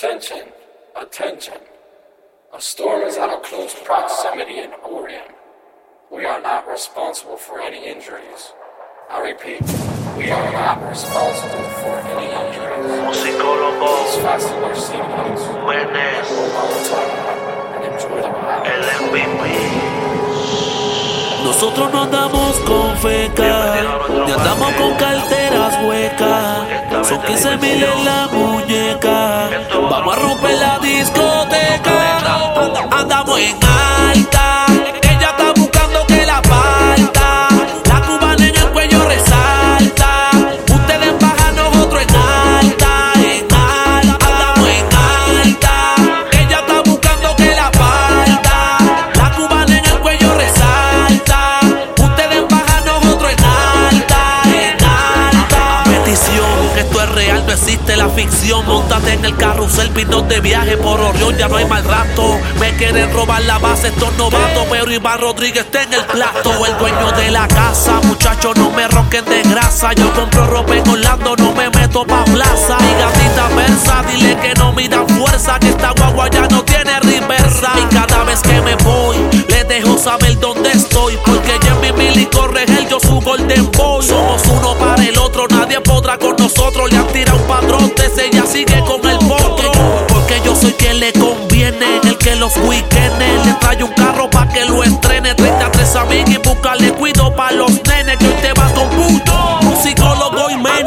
Attention, attention. A storm is out of close proximity in Orion. We are not responsible for any injuries. I repeat, we are not responsible for any injuries. Musicólogo, Please fasten your seatbelts. Menes, Hold on tight and enjoy the ride. el MVP. Nosotros no andamos con feca, ni andamos con carteras huecas. Son 15,000 en la muñeca. Vamos a romper la discoteca. Andamos en alta. Ella está buscando que la parta. La cubana en el cuello resalta. Ustedes bajan, nosotros en alta. En alta, andamos en alta. Ella está buscando que la parta. La cubana en el cuello resalta. Ustedes bajan, nosotros en alta. En alta. Petición, esto es real, no existe la ficción. Móntate en el carrusel, pinos de viaje por Orión, ya no hay mal rato. Me quieren robar la base estos novatos, pero Iván Rodríguez está en el plato. El dueño de la casa, muchachos, no me ronquen de grasa. Yo compro ropa en Orlando, no me meto pa' plaza. Mi gatita versa, dile que no miran fuerza, que esta guagua ya no tiene reversa. Y cada vez que me voy, les dejo saber dónde estoy, porque Jimmy Millie corre el, yo su Golden Boy. Somos uno para el otro, nadie podrá con nosotros. Le han tirado un padrote, ella sigue con el potro. Porque yo soy quien le conviene, el que los weekendes le trae un carro pa' que lo estrene. 33 amigos y buscarle cuido pa' los nenes, que hoy te vas con puto, musicólogo y Menes.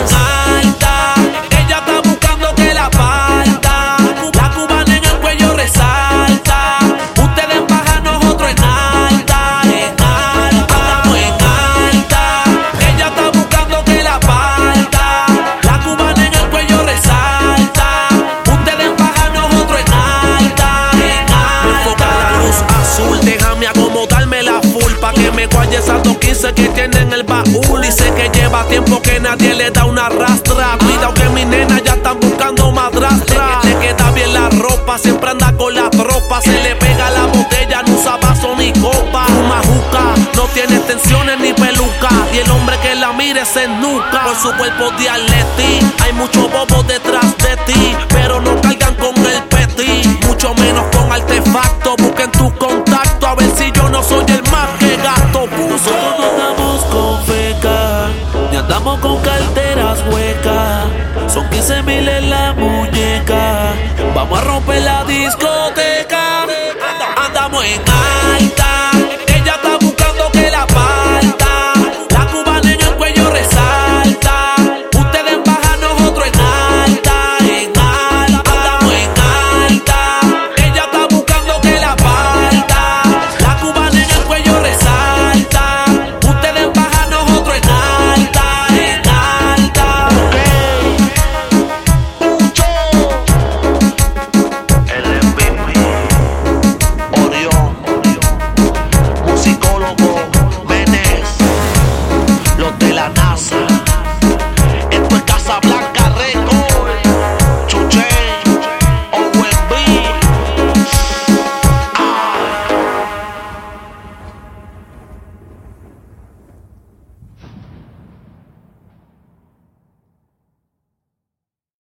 En alta, ella está buscando que la parta. La cubana en el cuello resalta. Ustedes bajan, nosotros en alta. En alta, andamos en alta. Ella está buscando que la parta. La cubana en el cuello resalta. Ustedes bajan, nosotros en alta. En alta. Me enfoca la luz azul, déjame acomodarme la full pa' que me guaye esas 215 que tiene en el baúl. Y sé que lleva tiempo que nadie le da una rastra. Cuidado que mis nenas ya están buscando madrastra. Le queda bien la ropa, siempre anda con la tropa. Se le pega la botella, no usa vaso ni copa. Fuma juca, no tiene extensiones ni peluca. Y el hombre que la mire se nuca. Por su cuerpo de atleti, hay muchos bobos detrás de ti, pero no cargan con el peti, mucho menos con artefacto. Busquen tu contacto a ver si yo no soy el más que gato. Nosotros no andamos con feca, ni andamos con carteras huecas. Son 15,000 en la muñeca. Vamos a romper la discoteca. Andamos en